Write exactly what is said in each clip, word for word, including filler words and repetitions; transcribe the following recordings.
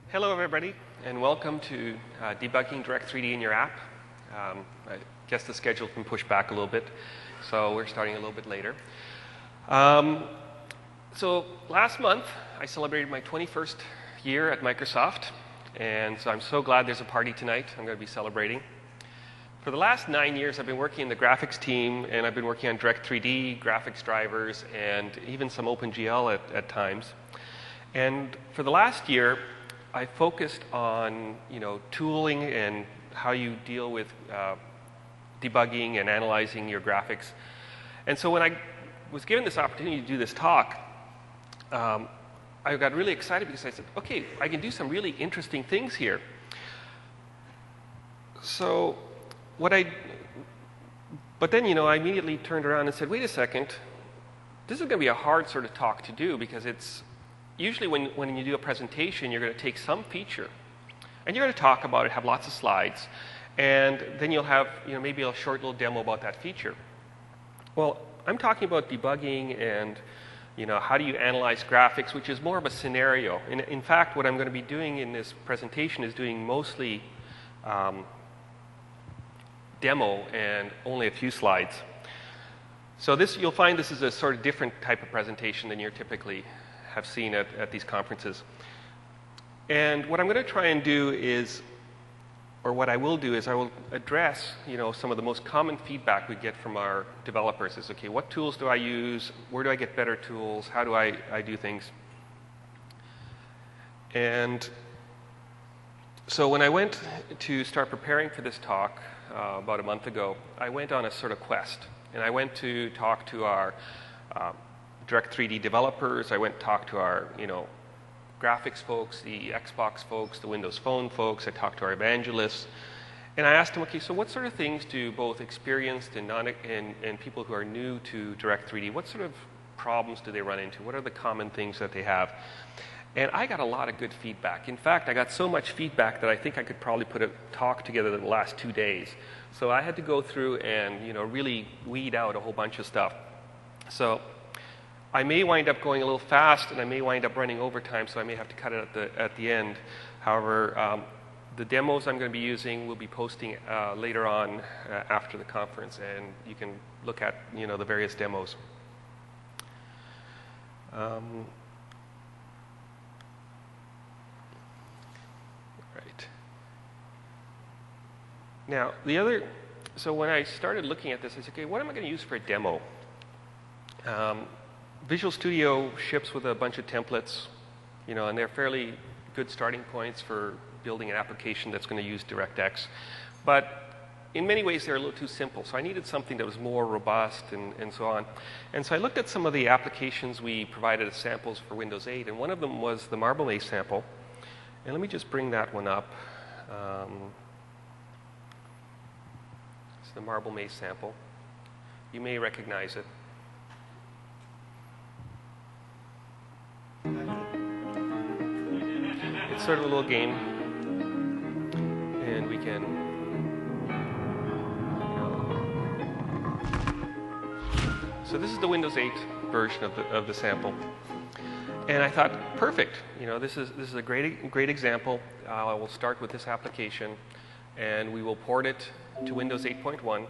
Hello everybody, and welcome to uh, debugging Direct three D in your app. Um, I guess the schedule's been pushed back a little bit, so we're starting a little bit later. Um, so last month, I celebrated my twenty-first year at Microsoft, and so I'm so glad there's a party tonight. I'm going to be celebrating. For the last nine years, I've been working in the graphics team, and I've been working on Direct three D, graphics drivers, and even some OpenGL at, at times. And for the last year, I focused on, you know, tooling and how you deal with uh, debugging and analyzing your graphics. And so when I was given this opportunity to do this talk, um, I got really excited because I said, okay, I can do some really interesting things here. So what I, but then, you know, I immediately turned around and said, wait a second, this is going to be a hard sort of talk to do because it's, usually when, when you do a presentation, you're going to take some feature and you're going to talk about it, have lots of slides, and then you'll have, you know, maybe a short little demo about that feature. Well, I'm talking about debugging and, you know, how do you analyze graphics, which is more of a scenario. In, in fact, what I'm going to be doing in this presentation is doing mostly um, demo and only a few slides. So this, you'll find this is a sort of different type of presentation than you're typically have seen at, at these conferences. And what I'm going to try and do is, or what I will do is I will address, you know, some of the most common feedback we get from our developers is, okay, what tools do I use? Where do I get better tools? How do I, I do things? And so when I went to start preparing for this talk uh, about a month ago, I went on a sort of quest. And I went to talk to our uh, Direct three D developers. I went to talk to our, you know, graphics folks, the Xbox folks, the Windows Phone folks. I talked to our evangelists. And I asked them, okay, so what sort of things do both experienced and, non and, and people who are new to Direct three D, what sort of problems do they run into? What are the common things that they have? And I got a lot of good feedback. In fact, I got so much feedback that I think I could probably put a talk together in the last two days. So I had to go through and, you know, really weed out a whole bunch of stuff. So I may wind up going a little fast, and I may wind up running overtime, so I may have to cut it at the, at the end. However, um, the demos I'm going to be using will be posting uh, later on uh, after the conference, and you can look at, you know, the various demos. Um, right. Now, the other, so when I started looking at this, I said, okay, what am I going to use for a demo? Um, Visual Studio ships with a bunch of templates, you know, and they're fairly good starting points for building an application that's going to use DirectX. But in many ways, they're a little too simple. So I needed something that was more robust and, and so on. And so I looked at some of the applications we provided as samples for Windows eight, and one of them was the Marble Maze sample. And let me just bring that one up. Um, it's the Marble Maze sample. You may recognize it. It's sort of a little game, and we can, so this is the Windows eight version of the, of the sample. And I thought, perfect, you know, this is, this is a great, great example. Uh, I will start with this application, and we will port it to Windows eight point one.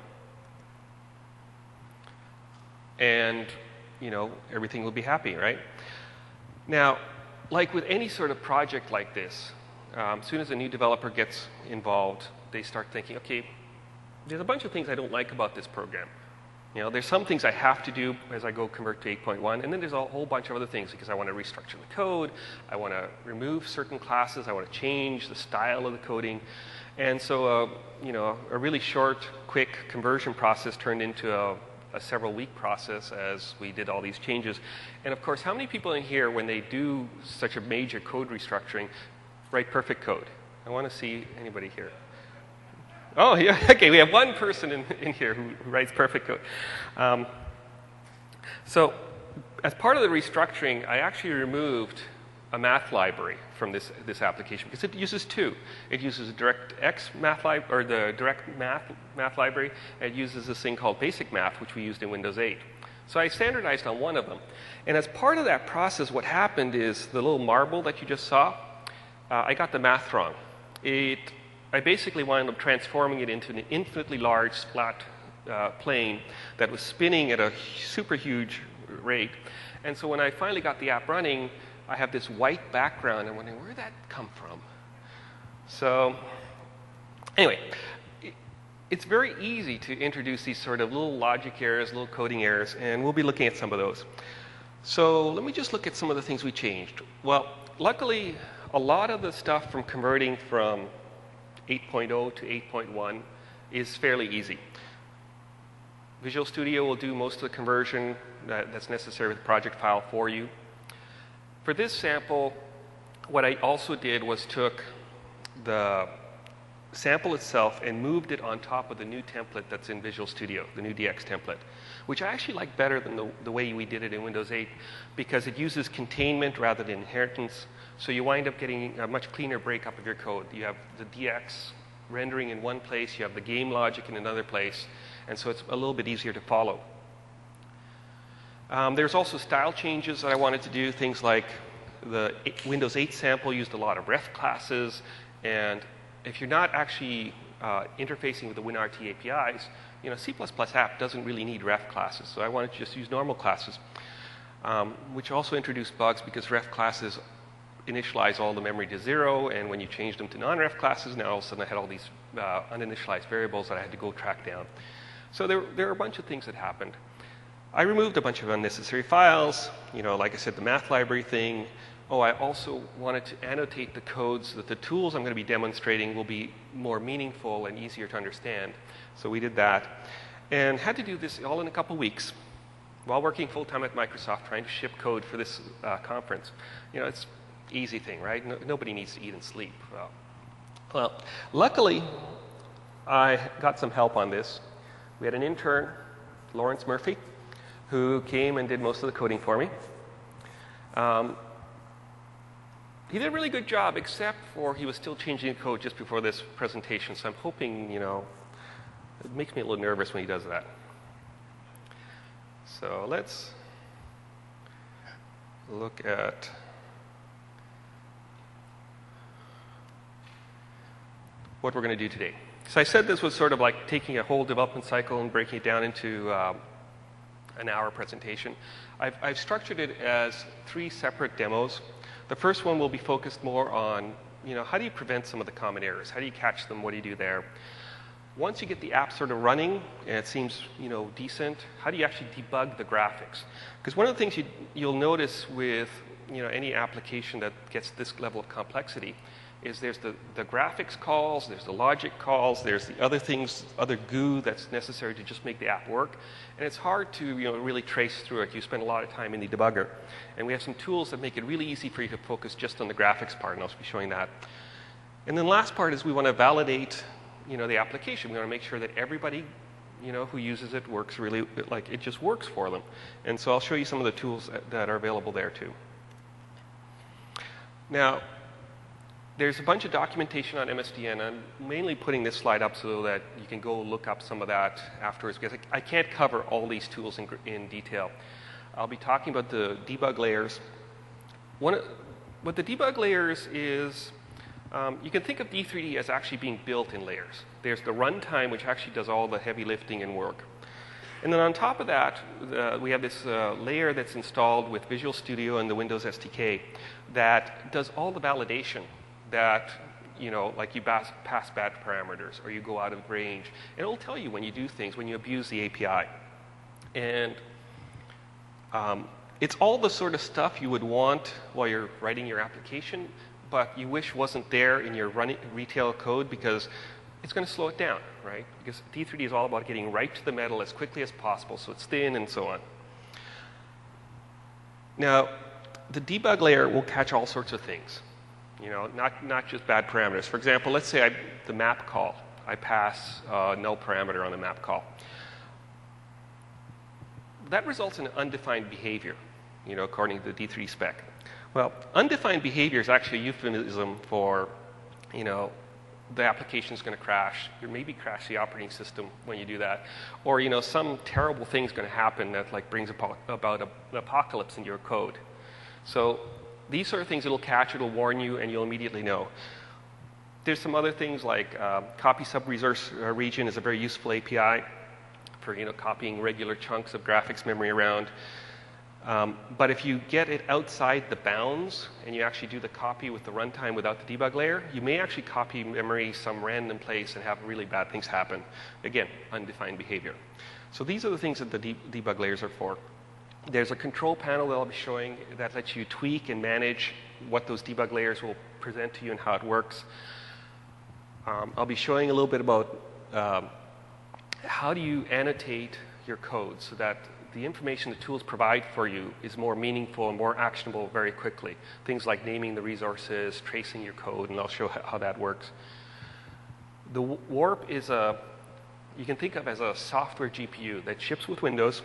And, you know, everything will be happy, right? Now, like with any sort of project like this, um, as soon as a new developer gets involved, they start thinking, okay, there's a bunch of things I don't like about this program. You know, there's some things I have to do as I go convert to eight point one, and then there's a whole bunch of other things because I want to restructure the code, I want to remove certain classes, I want to change the style of the coding. And so, uh, you know, a really short, quick conversion process turned into a a several week process as we did all these changes. And of course, how many people in here, when they do such a major code restructuring, write perfect code? I want to see anybody here. Oh, yeah, okay, we have one person in, in here who, who writes perfect code. Um, so as part of the restructuring, I actually removed a math library from this, this application because it uses two. It uses DirectX math library, or the Direct Math math library, and it uses this thing called Basic Math, which we used in Windows eight. So I standardized on one of them. And as part of that process, what happened is the little marble that you just saw, uh, I got the math wrong. It, I basically wound up transforming it into an infinitely large splat uh, plane that was spinning at a super huge rate. And so when I finally got the app running, I have this white background. I'm wondering, where did that come from? So anyway, it's very easy to introduce these sort of little logic errors, little coding errors, and we'll be looking at some of those. So let me just look at some of the things we changed. Well, luckily, a lot of the stuff from converting from eight point oh to eight point one is fairly easy. Visual Studio will do most of the conversion that, that's necessary with the project file for you. For this sample, what I also did was took the sample itself and moved it on top of the new template that's in Visual Studio, the new D X template, which I actually like better than the, the way we did it in Windows eight because it uses containment rather than inheritance. So you wind up getting a much cleaner breakup of your code. You have the D X rendering in one place, you have the game logic in another place, and so it's a little bit easier to follow. Um, there's also style changes that I wanted to do, things like the Windows eight sample used a lot of ref classes, and if you're not actually uh, interfacing with the WinRT A P Is, you know, C plus plus app doesn't really need ref classes, so I wanted to just use normal classes, um, which also introduced bugs because ref classes initialize all the memory to zero, and when you change them to non-ref classes, now all of a sudden I had all these uh, uninitialized variables that I had to go track down. So there, there are a bunch of things that happened. I removed a bunch of unnecessary files, you know, like I said, the math library thing. Oh, I also wanted to annotate the code so that the tools I'm going to be demonstrating will be more meaningful and easier to understand. So we did that, and had to do this all in a couple weeks while working full-time at Microsoft trying to ship code for this uh, conference. You know, it's easy thing, right? No, nobody needs to eat and sleep. Well, well, luckily, I got some help on this. We had an intern, Lawrence Murphy, who came and did most of the coding for me. Um, he did a really good job, except for he was still changing the code just before this presentation, so I'm hoping, you know, it makes me a little nervous when he does that. So let's look at what we're going to do today. So I said this was sort of like taking a whole development cycle and breaking it down into um, an hour presentation. I've, I've structured it as three separate demos. The first one will be focused more on, you know, how do you prevent some of the common errors? How do you catch them? What do you do there? Once you get the app sort of running and it seems, you know, decent, how do you actually debug the graphics? Because one of the things you, you'll notice with, you know, any application that gets this level of complexity is there's the, the graphics calls, there's the logic calls, there's the other things, other goo that's necessary to just make the app work. And it's hard to, you know, really trace through it. You spend a lot of time in the debugger. And we have some tools that make it really easy for you to focus just on the graphics part, and I'll be showing that. And then the last part is we want to validate, you know, the application. We want to make sure that everybody, you know, who uses it works really, like it just works for them. And so I'll show you some of the tools that are available there too. Now, there's a bunch of documentation on M S D N. I'm mainly putting this slide up so that you can go look up some of that afterwards, because I can't cover all these tools in, in detail. I'll be talking about the debug layers. One, what the debug layers is, um, you can think of D three D as actually being built in layers. There's the runtime, which actually does all the heavy lifting and work. And then on top of that, uh, we have this uh, layer that's installed with Visual Studio and the Windows S D K that does all the validation that, you know, like you pass, pass bad parameters or you go out of range. And it'll tell you when you do things, when you abuse the A P I. And um, it's all the sort of stuff you would want while you're writing your application, but you wish wasn't there in your running retail code because it's going to slow it down, right? Because D three D is all about getting right to the metal as quickly as possible, so it's thin and so on. Now, the debug layer will catch all sorts of things. You know, not, not just bad parameters. For example, let's say I, the map call. I pass a null parameter on the map call. That results in undefined behavior, you know, according to the D three D spec. Well, undefined behavior is actually a euphemism for, you know, the application is going to crash. You maybe crash the operating system when you do that. Or, you know, some terrible thing is going to happen that like brings about an apocalypse in your code. So these sort of things it'll catch, it'll warn you, and you'll immediately know. There's some other things like uh, copy sub-resource uh, region is a very useful A P I for you know copying regular chunks of graphics memory around. Um, but if you get it outside the bounds and you actually do the copy with the runtime without the debug layer, you may actually copy memory some random place and have really bad things happen. Again, undefined behavior. So these are the things that the de debug layers are for. There's a control panel that I'll be showing that lets you tweak and manage what those debug layers will present to you and how it works. Um, I'll be showing a little bit about um, how do you annotate your code so that the information the tools provide for you is more meaningful and more actionable very quickly. Things like naming the resources, tracing your code, and I'll show how that works. The Warp is a, you can think of as a software G P U that ships with Windows.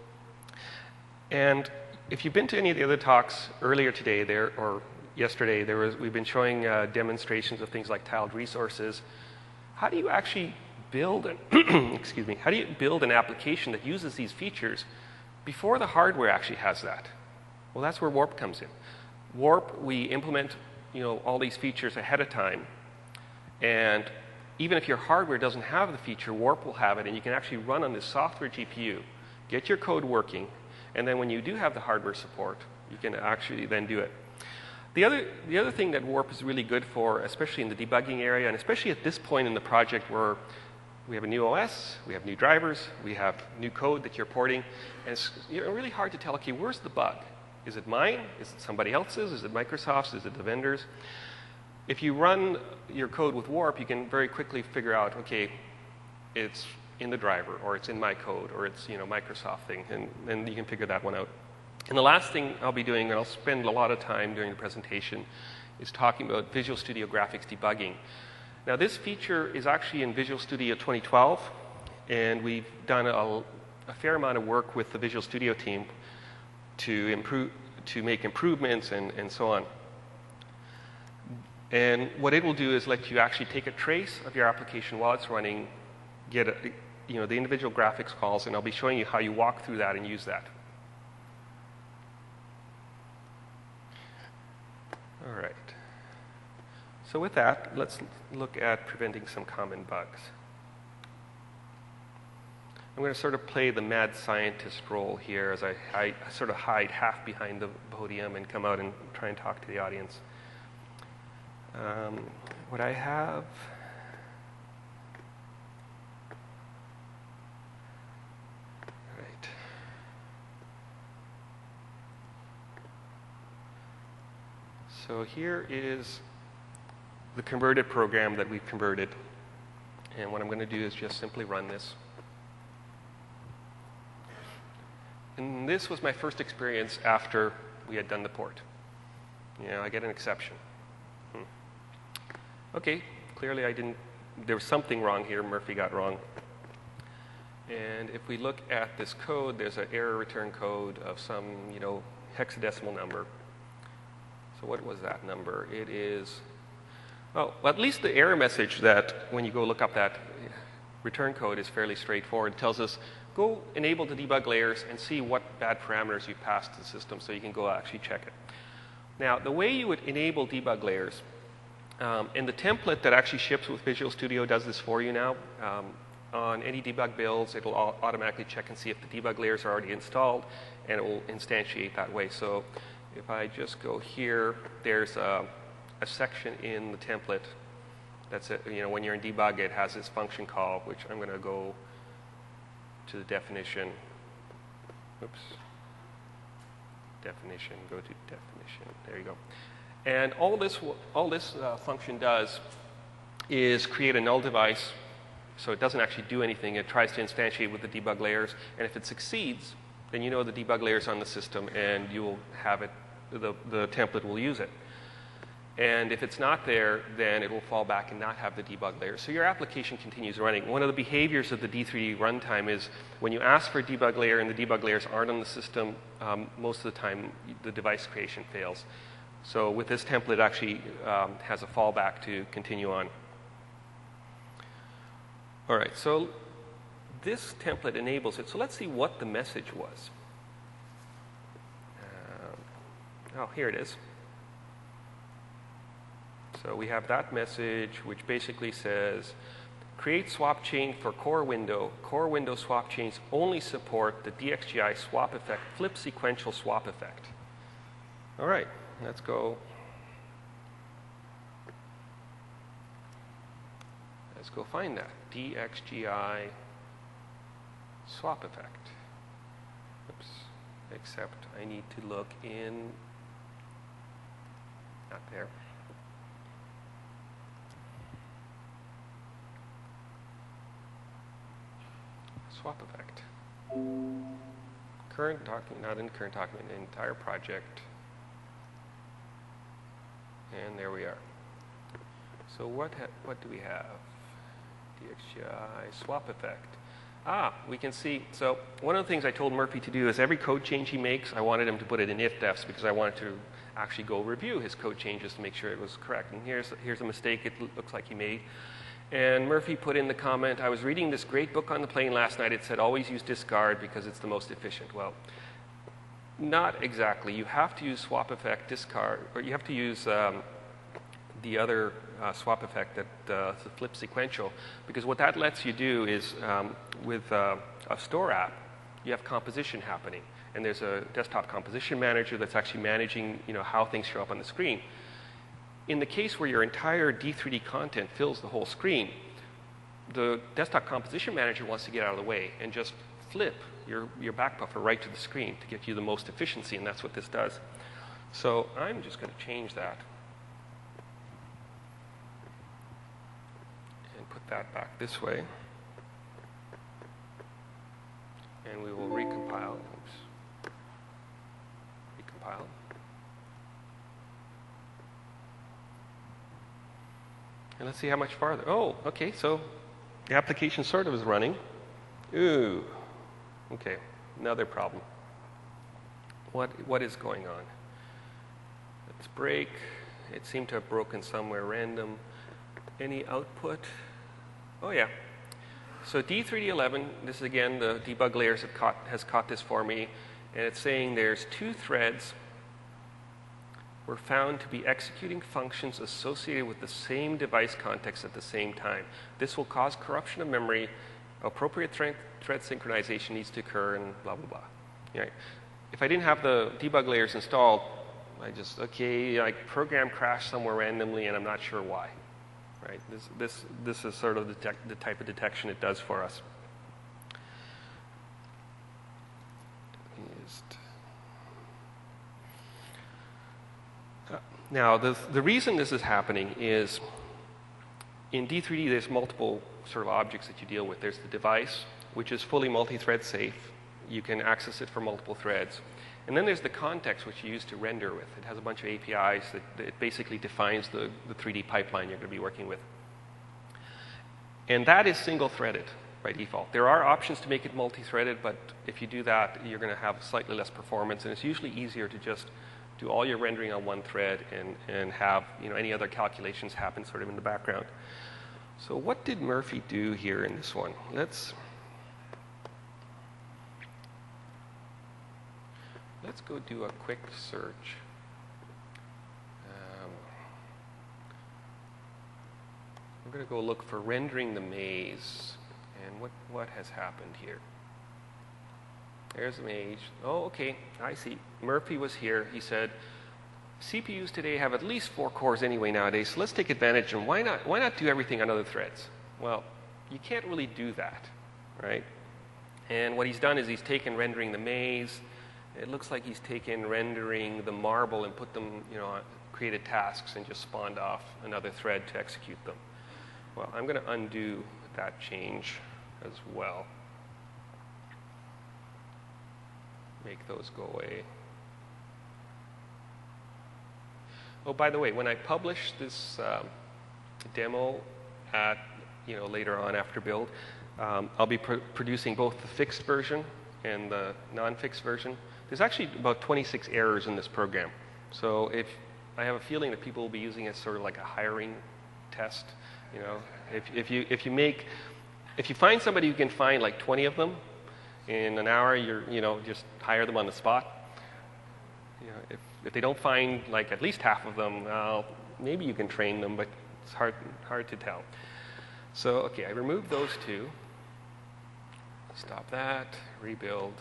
And if you've been to any of the other talks earlier today there, or yesterday, there was, we've been showing uh, demonstrations of things like tiled resources. How do you actually build an, excuse me, how do you build an application that uses these features before the hardware actually has that? Well, that's where Warp comes in. Warp, we implement, you know, all these features ahead of time, and even if your hardware doesn't have the feature, Warp will have it, and you can actually run on this software G P U, get your code working, and then when you do have the hardware support, you can actually then do it. The other, the other thing that Warp is really good for, especially in the debugging area, and especially at this point in the project where we have a new O S, we have new drivers, we have new code that you're porting, and it's you know, really hard to tell, okay, where's the bug? Is it mine? Is it somebody else's? Is it Microsoft's? Is it the vendor's? If you run your code with Warp, you can very quickly figure out, okay, it's in the driver, or it's in my code, or it's you know Microsoft thing, and then you can figure that one out. And the last thing I'll be doing, and I'll spend a lot of time during the presentation, is talking about Visual Studio Graphics debugging. Now, this feature is actually in Visual Studio twenty twelve, and we've done a, a fair amount of work with the Visual Studio team to improve, to make improvements and, and so on. And what it will do is let you actually take a trace of your application while it's running, get a, you know, the individual graphics calls, and I'll be showing you how you walk through that and use that. All right. So with that, let's look at preventing some common bugs. I'm going to sort of play the mad scientist role here as I, I sort of hide half behind the podium and come out and try and talk to the audience. Um, what I have... Right. So here is the converted program that we've converted. And what I'm going to do is just simply run this. And this was my first experience after we had done the port. You know, I get an exception. Hmm. Okay, clearly I didn't, there was something wrong here. Murphy got wrong. And if we look at this code, there's an error return code of some, you know, hexadecimal number. So what was that number? It is, oh, well, at least the error message that when you go look up that return code is fairly straightforward. It tells us, go enable the debug layers and see what bad parameters you passed to the system so you can go actually check it. Now, the way you would enable debug layers, um, and the template that actually ships with Visual Studio does this for you now. Um, on any debug builds, it will automatically check and see if the debug layers are already installed, and it will instantiate that way. So if I just go here, there's a, a section in the template that's, it, you know, when you're in debug, it has this function call, which I'm going to go to the definition. Oops. Definition, go to definition. There you go. And all this, all this uh, function does is create a null device, so it doesn't actually do anything. It tries to instantiate with the debug layers, and if it succeeds, then you know the debug layers on the system, and you will have it, the, the template will use it. And if it's not there, then it will fall back and not have the debug layers. So your application continues running. One of the behaviors of the D three D runtime is when you ask for a debug layer and the debug layers aren't on the system, um, most of the time the device creation fails. So with this template, it actually um, has a fallback to continue on. All right, so this template enables it. So let's see what the message was. Um, oh, here it is. So we have that message, which basically says, create swap chain for core window. Core window swap chains only support the D X G I swap effect, flip sequential swap effect. All right, let's go. Let's go find that. D X G I swap effect. Oops. Except I need to look in, not there. Swap effect. Current document, not in current document, entire project. And there we are. So what ha what do we have? D X G I swap effect. Ah, we can see. So one of the things I told Murphy to do is every code change he makes, I wanted him to put it in if-defs because I wanted to actually go review his code changes to make sure it was correct. And here's here's a mistake it looks like he made. And Murphy put in the comment, I was reading this great book on the plane last night. It said always use discard because it's the most efficient. Well, not exactly. You have to use swap effect discard, or you have to use um, the other uh, swap effect that uh, the flip sequential, because what that lets you do is um, with uh, a store app, you have composition happening. And there's a desktop composition manager that's actually managing, you know, how things show up on the screen. In the case where your entire D three D content fills the whole screen, the desktop composition manager wants to get out of the way and just flip your, your back buffer right to the screen to get you the most efficiency, and that's what this does. So I'm just going to change that and put that back this way. And we will recompile. Oops. Recompile. And let's see how much farther. Oh, okay, so the application sort of is running. Ooh, okay, another problem. What, what is going on? Let's break. It seemed to have broken somewhere random. Any output? Oh, yeah. So D three D eleven, this is again, the debug layers have caught, has caught this for me. And it's saying there's two threads were found to be executing functions associated with the same device context at the same time. This will cause corruption of memory. Appropriate thread, thread synchronization needs to occur, and blah, blah, blah. Right. If I didn't have the debug layers installed, I just, okay, like program crashed somewhere randomly, and I'm not sure why. Right. This, this, this is sort of the, the type of detection it does for us. Now, the, the reason this is happening is in D three D, there's multiple sort of objects that you deal with. There's the device, which is fully multi-thread safe. You can access it for multiple threads. And then there's the context, which you use to render with. It has a bunch of A P Is that, that it basically defines the, the three D pipeline you're going to be working with. And that is single-threaded by default. There are options to make it multi-threaded, but if you do that, you're going to have slightly less performance, and it's usually easier to just do all your rendering on one thread and, and have, you know, any other calculations happen sort of in the background. So what did Murphy do here in this one? Let's, let's go do a quick search. Um, we're going to go look for rendering the maze. And what, what has happened here? There's the maze. Oh, okay, I see. Murphy was here. He said, C P Us today have at least four cores anyway nowadays, so let's take advantage, and why not, why not do everything on other threads? Well, you can't really do that, right? And what he's done is he's taken rendering the maze. It looks like he's taken rendering the marble and put them, you know, created tasks and just spawned off another thread to execute them. Well, I'm going to undo that change as well. Make those go away. Oh, by the way, when I publish this um, demo at, you know, later on after build, um, I'll be pr producing both the fixed version and the non-fixed version. There's actually about twenty-six errors in this program. So if I have a feeling that people will be using it as sort of like a hiring test, you know, if, if you if you make if you find somebody who can find like twenty of them in an hour, you're, you know, just hire them on the spot. You know, if, if they don't find like at least half of them, I'll maybe you can train them, but it's hard, hard to tell. So, okay, I removed those two. Stop that, rebuild.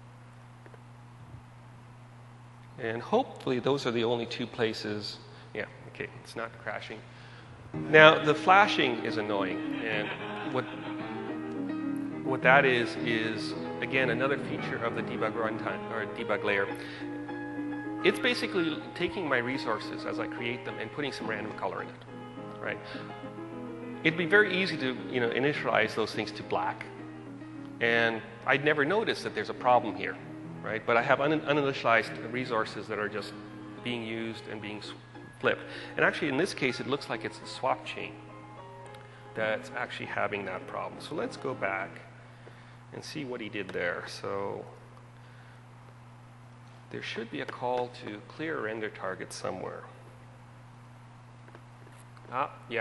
And hopefully those are the only two places. Yeah, okay, it's not crashing. Now, the flashing is annoying. And what, what that is, is, again, another feature of the debug runtime, or debug layer. It's basically taking my resources as I create them and putting some random color in it, right? It'd be very easy to, you know, initialize those things to black. And I'd never notice that there's a problem here, right? But I have un uninitialized resources that are just being used and being flipped. And actually, in this case, it looks like it's the swap chain that's actually having that problem. So let's go back and see what he did there. So there should be a call to clear render target somewhere. Ah, yeah.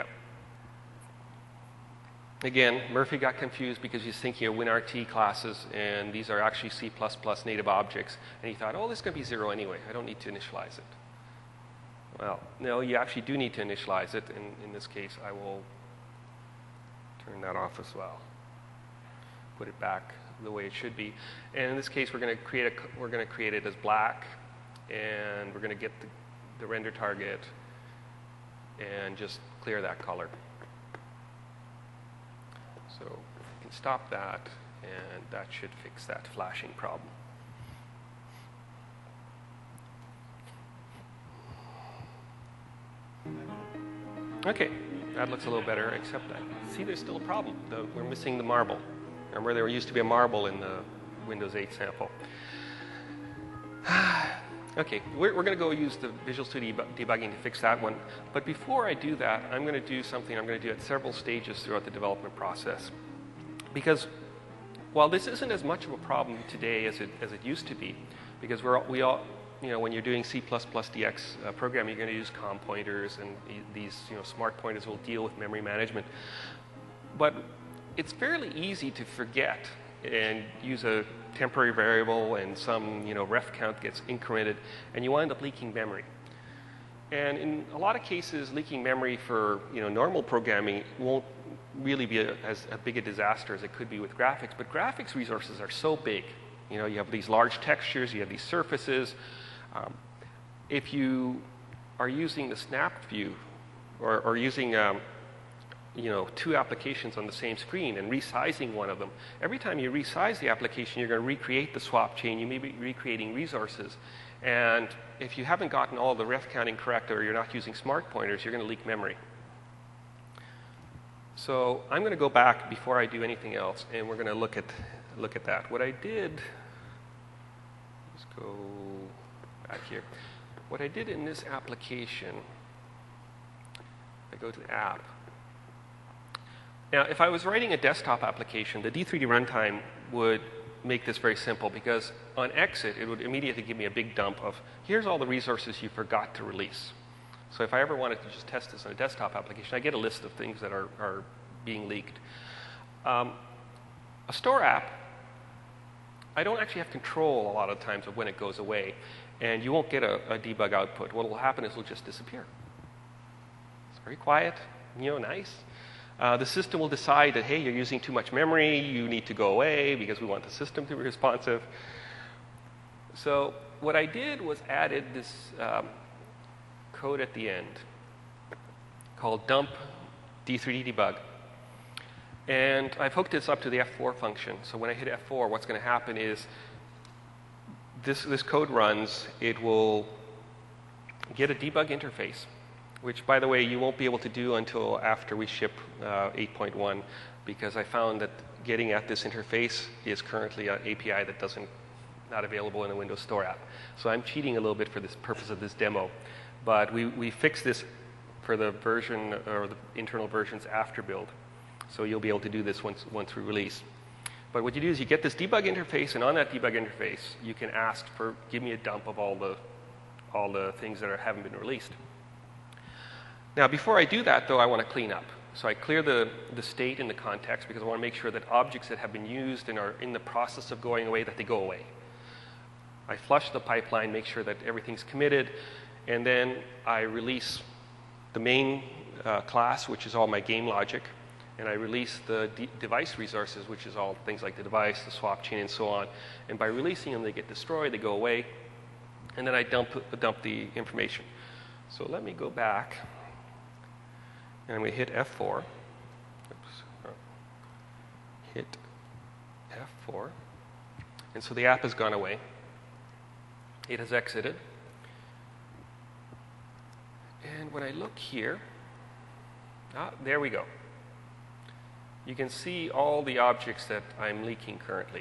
Again, Murphy got confused because he's thinking of WinRT classes, and these are actually C plus plus native objects. And he thought, oh, this is going to be zero anyway. I don't need to initialize it. Well, no, you actually do need to initialize it. And in this case, I will turn that off as well. Put it back the way it should be. And in this case, we're going to create a, we're going to create it as black, and we're going to get the, the render target and just clear that color. So we can stop that, and that should fix that flashing problem. Okay, that looks a little better, except I see there's still a problem. The, we're missing the marble. Remember, there used to be a marble in the Windows eight sample. Okay, we're, we're going to go use the Visual Studio debugging to fix that one. But before I do that, I'm going to do something I'm going to do at several stages throughout the development process. Because while this isn't as much of a problem today as it, as it used to be, because we're, we all, you know, when you're doing C plus plus D X uh, programming, you're going to use COM pointers, and these, you know, smart pointers will deal with memory management. But it's fairly easy to forget and use a temporary variable, and some, you know, ref count gets incremented, and you wind up leaking memory. And in a lot of cases, leaking memory for, you know, normal programming won't really be a, as a big a disaster as it could be with graphics. But graphics resources are so big. You know, you have these large textures, you have these surfaces. Um, if you are using the snap view, or, or using um, you know, two applications on the same screen and resizing one of them, every time you resize the application, you're going to recreate the swap chain. You may be recreating resources. And if you haven't gotten all the ref counting correct, or you're not using smart pointers, you're going to leak memory. So I'm going to go back before I do anything else, and we're going to look at, look at that. What I did, let's go back here. What I did in this application, I go to the app. Now, if I was writing a desktop application, the D three D runtime would make this very simple, because on exit, it would immediately give me a big dump of, here's all the resources you forgot to release. So if I ever wanted to just test this on a desktop application, I get a list of things that are, are being leaked. Um, a store app, I don't actually have control a lot of times of when it goes away, and you won't get a, a debug output. What will happen is it'll just disappear. It's very quiet, you know, nice. Uh, the system will decide that, hey, you're using too much memory, you need to go away because we want the system to be responsive. So what I did was added this um, code at the end called dump D three D debug. And I've hooked this up to the F four function. So when I hit F four, what's going to happen is this, this code runs. It will get a debug interface, which, by the way, you won't be able to do until after we ship uh, eight point one, because I found that getting at this interface is currently an A P I that doesn't, not available in the Windows Store app. So I'm cheating a little bit for this purpose of this demo. But we, we fixed this for the version, or the internal versions after build. So you'll be able to do this once, once we release. But what you do is you get this debug interface, and on that debug interface, you can ask for, give me a dump of all the, all the things that are, haven't been released. Now, before I do that, though, I want to clean up. So I clear the, the state and the context, because I want to make sure that objects that have been used and are in the process of going away, that they go away. I flush the pipeline, make sure that everything's committed, and then I release the main uh, class, which is all my game logic, and I release the de device resources, which is all things like the device, the swap chain, and so on. And by releasing them, they get destroyed, they go away, and then I dump, dump the information. So let me go back, and I'm going to hit F four. Oops. Oh. Hit F four. And so the app has gone away. It has exited. And when I look here, ah, there we go. You can see all the objects that I'm leaking currently.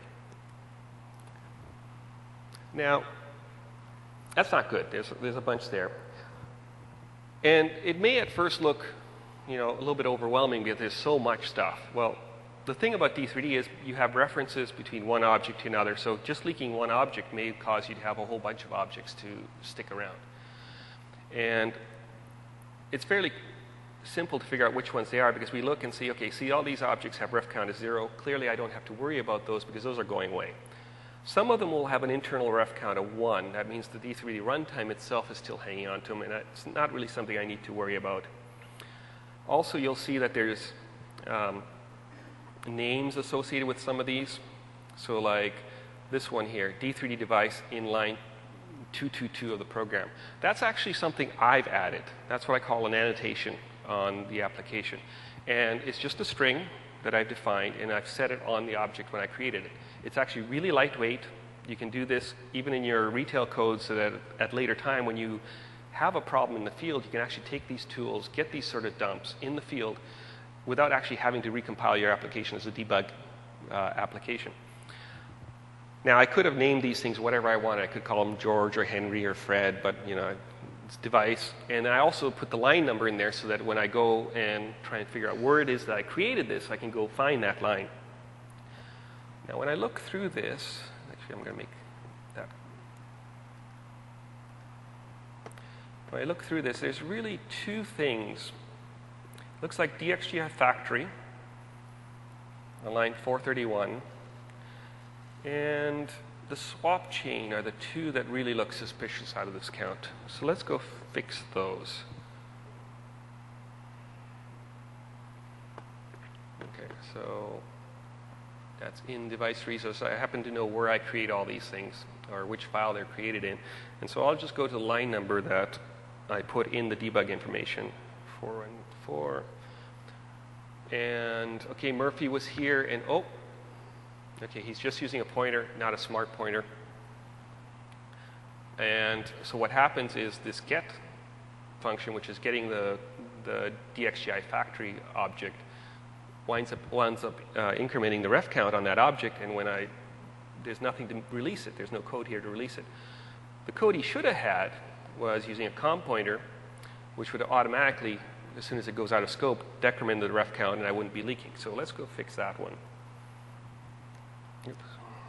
Now, that's not good. There's, there's a bunch there. And it may at first look, you know, a little bit overwhelming because there's so much stuff. Well, the thing about D three D is you have references between one object to another. So just leaking one object may cause you to have a whole bunch of objects to stick around. And it's fairly simple to figure out which ones they are because we look and see, okay, see all these objects have ref count as zero. Clearly, I don't have to worry about those because those are going away. Some of them will have an internal ref count of one. That means the D three D runtime itself is still hanging on to them, and it's not really something I need to worry about. Also, you'll see that there's um, names associated with some of these. So like this one here, D three D device in line two two two of the program. That's actually something I've added. That's what I call an annotation on the application. And it's just a string that I've defined, and I've set it on the object when I created it. It's actually really lightweight. You can do this even in your retail code so that at later time when you have a problem in the field, you can actually take these tools, get these sort of dumps in the field without actually having to recompile your application as a debug uh, application. Now, I could have named these things whatever I wanted. I could call them George or Henry or Fred, but you know, it's device. And I also put the line number in there so that when I go and try and figure out where it is that I created this, I can go find that line. Now, when I look through this, actually, I'm going to make that. When I look through this, there's really two things. Looks like D X G I factory on line four thirty-one. And the swap chain are the two that really look suspicious out of this count. So let's go fix those. Okay, so that's in device resource. I happen to know where I create all these things or which file they're created in. And so I'll just go to the line number that I put in the debug information, four one four. And okay, Murphy was here, and oh, okay, he's just using a pointer, not a smart pointer. And so what happens is this get function, which is getting the, the D X G I factory object, winds up, winds up uh, incrementing the ref count on that object, and when I, there's nothing to release it. There's no code here to release it. The code he should have had was using a com pointer, which would automatically, as soon as it goes out of scope, decrement the ref count, and I wouldn't be leaking. So let's go fix that one. Oops.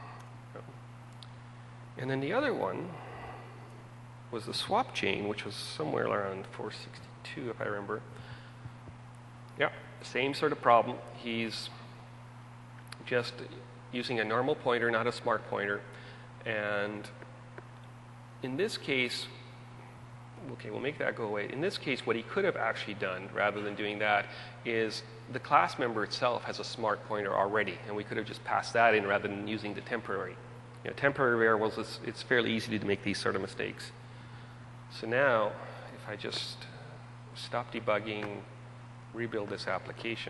And then the other one was the swap chain, which was somewhere around four sixty-two, if I remember. Yeah, same sort of problem. He's just using a normal pointer, not a smart pointer. And in this case, okay, we'll make that go away. In this case, what he could have actually done, rather than doing that, is the class member itself has a smart pointer already, and we could have just passed that in rather than using the temporary. You know, temporary variables, it's, it's fairly easy to make these sort of mistakes. So now, if I just stop debugging, rebuild this application,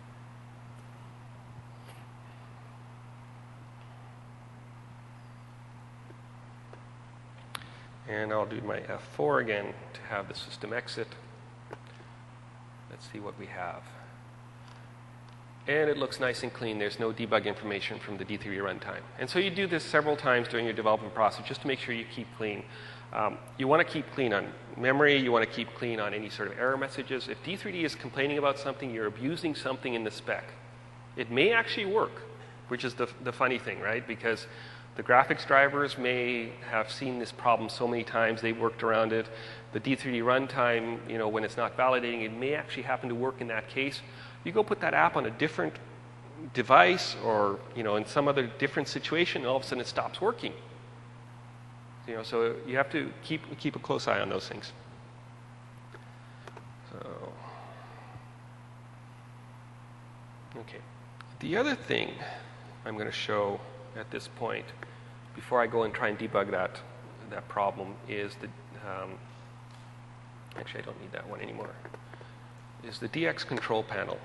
and I'll do my F four again to have the system exit. Let's see what we have. And it looks nice and clean. There's no debug information from the D three D runtime. And so you do this several times during your development process just to make sure you keep clean. Um, you want to keep clean on memory. You want to keep clean on any sort of error messages. If D three D is complaining about something, you're abusing something in the spec. It may actually work, which is the, the funny thing, right? Because the graphics drivers may have seen this problem so many times, they've worked around it. The D three D runtime, you know, when it's not validating, it may actually happen to work in that case. You go put that app on a different device or, you know, in some other different situation, and all of a sudden it stops working. You know, so you have to keep, keep a close eye on those things. So, okay. The other thing I'm going to show at this point, before I go and try and debug that, that problem, is the, um, actually I don't need that one anymore, is the D X control panel.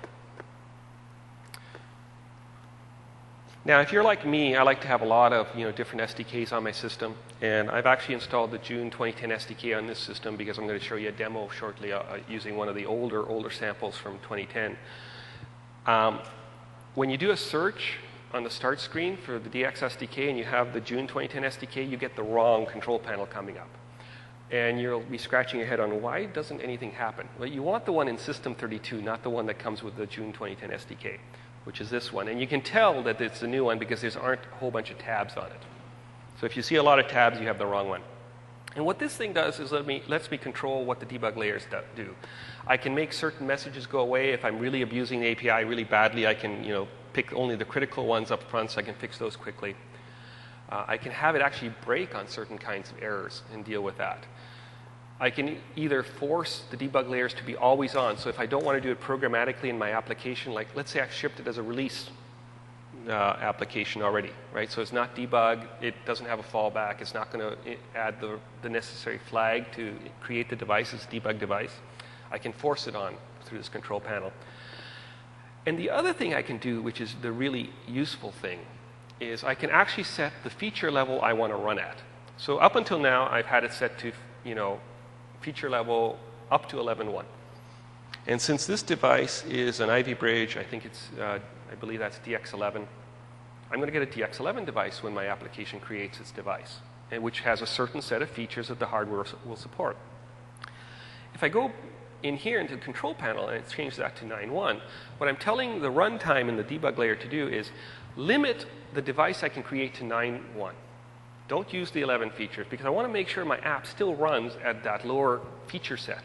Now, if you're like me, I like to have a lot of you know different S D Ks on my system, and I've actually installed the June twenty ten S D K on this system because I'm going to show you a demo shortly uh, using one of the older, older samples from twenty ten. Um, when you do a search on the start screen for the D X S D K and you have the June twenty ten S D K, you get the wrong control panel coming up. And you'll be scratching your head on why doesn't anything happen? Well, you want the one in System thirty-two, not the one that comes with the June twenty ten S D K, which is this one. And you can tell that it's the new one because there aren't a whole bunch of tabs on it. So if you see a lot of tabs, you have the wrong one. And what this thing does is let me, lets me control what the debug layers do. I can make certain messages go away. If I'm really abusing the A P I really badly, I can you know, pick only the critical ones up front so I can fix those quickly. Uh, I can have it actually break on certain kinds of errors and deal with that. I can either force the debug layers to be always on. So if I don't want to do it programmatically in my application, like let's say I shipped it as a release uh, application already, right? So it's not debug. It doesn't have a fallback. It's not going to add the, the necessary flag to create the device as a debug device. I can force it on through this control panel. And the other thing I can do, which is the really useful thing, is I can actually set the feature level I want to run at. So up until now, I've had it set to, you know, feature level up to eleven point one. And since this device is an Ivy Bridge, I think it's, uh, I believe that's D X eleven, I'm going to get a D X eleven device when my application creates its device, and which has a certain set of features that the hardware will support. If I go in here into the control panel and change that to nine point one, what I'm telling the runtime in the debug layer to do is limit the device I can create to nine point one. Don't use the eleven features because I want to make sure my app still runs at that lower feature set.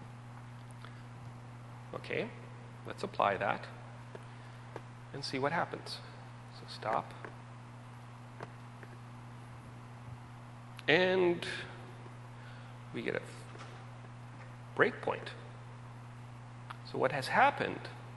Okay, let's apply that and see what happens. So stop. And we get a breakpoint. So what has happened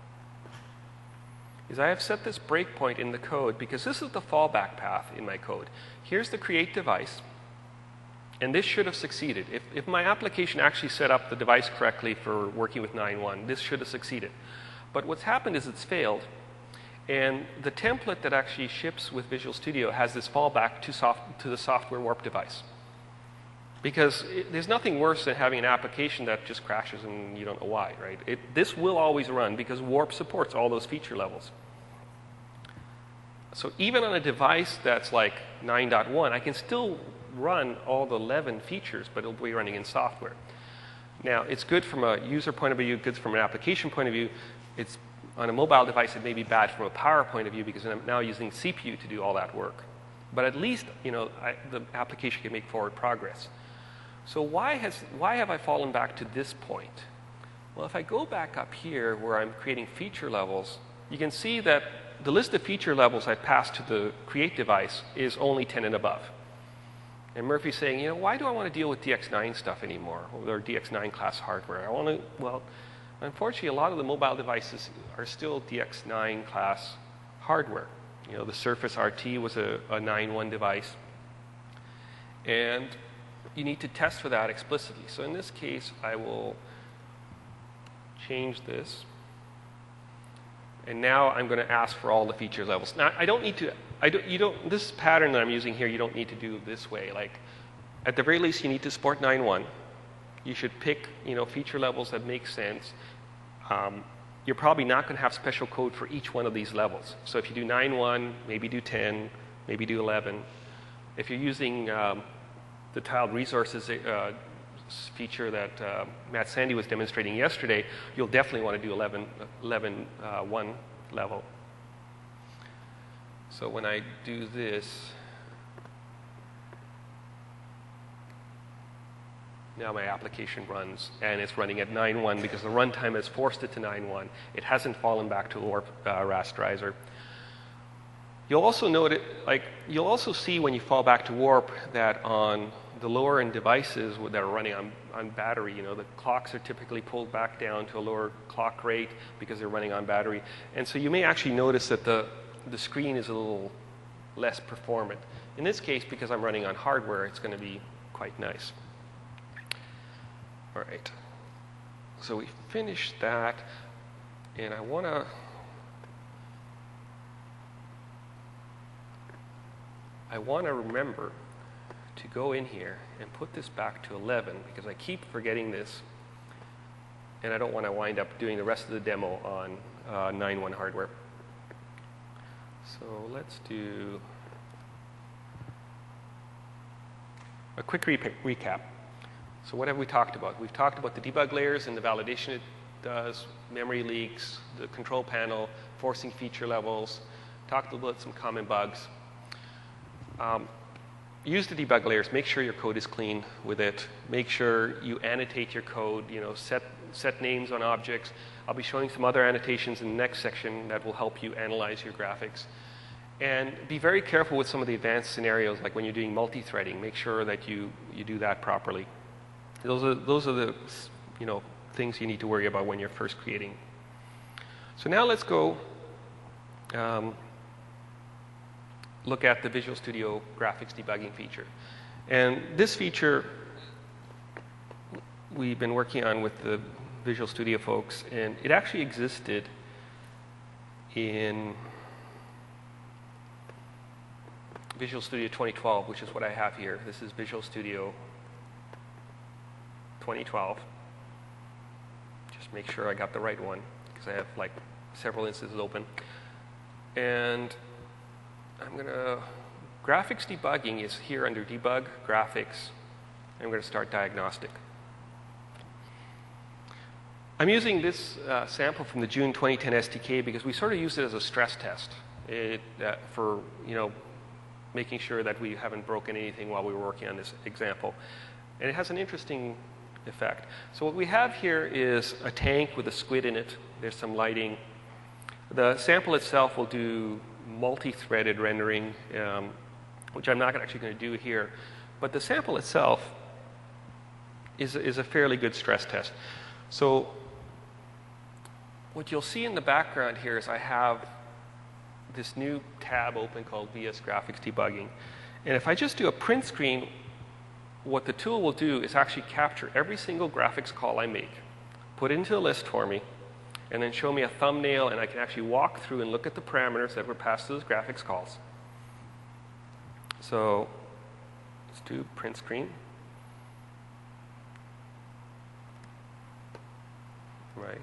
is I have set this breakpoint in the code because this is the fallback path in my code. Here's the create device, and this should have succeeded. If, if my application actually set up the device correctly for working with nine point one, this should have succeeded. But what's happened is it's failed, and the template that actually ships with Visual Studio has this fallback to, soft, to the software warp device. Because it, there's nothing worse than having an application that just crashes and you don't know why, right? It, this will always run because Warp supports all those feature levels. So even on a device that's like nine point one, I can still run all the eleven features, but it'll be running in software. Now, it's good from a user point of view, good from an application point of view. It's on a mobile device, it may be bad from a power point of view because I'm now using C P U to do all that work. But at least, you know, I, the application can make forward progress. So why, has, why have I fallen back to this point? Well, if I go back up here where I'm creating feature levels, you can see that the list of feature levels I passed to the create device is only ten and above. And Murphy's saying, you know, why do I want to deal with D X nine stuff anymore, or D X nine class hardware? I want to, well, unfortunately, a lot of the mobile devices are still D X nine class hardware. You know, the Surface R T was a, a nine point one device. And you need to test for that explicitly. So in this case, I will change this. And now I'm going to ask for all the feature levels. Now, I don't need to, I don't, you don't, this pattern that I'm using here, you don't need to do this way. Like, at the very least, you need to support nine point one. You should pick, you know, feature levels that make sense. Um, you're probably not going to have special code for each one of these levels. So if you do nine point one, maybe do ten, maybe do eleven. If you're using um, the tiled resources uh, feature that uh, Matt Sandy was demonstrating yesterday, you'll definitely want to do eleven point one level. So when I do this, now my application runs, and it's running at nine point one because the runtime has forced it to nine point one. It hasn't fallen back to warp uh, rasterizer. You'll also note it, like you'll also see when you fall back to warp that on the lower end devices that are running on, on battery, you know, the clocks are typically pulled back down to a lower clock rate because they're running on battery. And so you may actually notice that the, the screen is a little less performant. In this case, because I'm running on hardware, it's going to be quite nice. All right. So we finished that, and I want to I want to remember to go in here and put this back to eleven, because I keep forgetting this, and I don't want to wind up doing the rest of the demo on uh, nine one hardware. So let's do a quick re recap. So what have we talked about? We've talked about the debug layers and the validation it does, memory leaks, the control panel, forcing feature levels, talked about some common bugs. Um, use the debug layers. Make sure your code is clean with it. Make sure you annotate your code. You know, set set names on objects. I'll be showing some other annotations in the next section that will help you analyze your graphics. And be very careful with some of the advanced scenarios, like when you're doing multi-threading. Make sure that you you do that properly. Those are those are the you know things you need to worry about when you're first creating. So now let's go. Um, look at the Visual Studio graphics debugging feature. And this feature we've been working on with the Visual Studio folks, and it actually existed in Visual Studio twenty twelve, which is what I have here. This is Visual Studio twenty twelve. Just make sure I got the right one, because I have like several instances open. And I'm going to, graphics debugging is here under debug, graphics. I'm going to start diagnostic. I'm using this uh, sample from the June twenty ten S D K because we sort of use it as a stress test it, uh, for, you know, making sure that we haven't broken anything while we were working on this example. And it has an interesting effect. So what we have here is a tank with a squid in it. There's some lighting. The sample itself will do multi-threaded rendering, um, which I'm not actually going to do here. But the sample itself is, is a fairly good stress test. So what you'll see in the background here is I have this new tab open called V S Graphics Debugging. And if I just do a print screen, what the tool will do is actually capture every single graphics call I make, put it into a list for me, and then show me a thumbnail, and I can actually walk through and look at the parameters that were passed to those graphics calls. So let's do print screen. Right.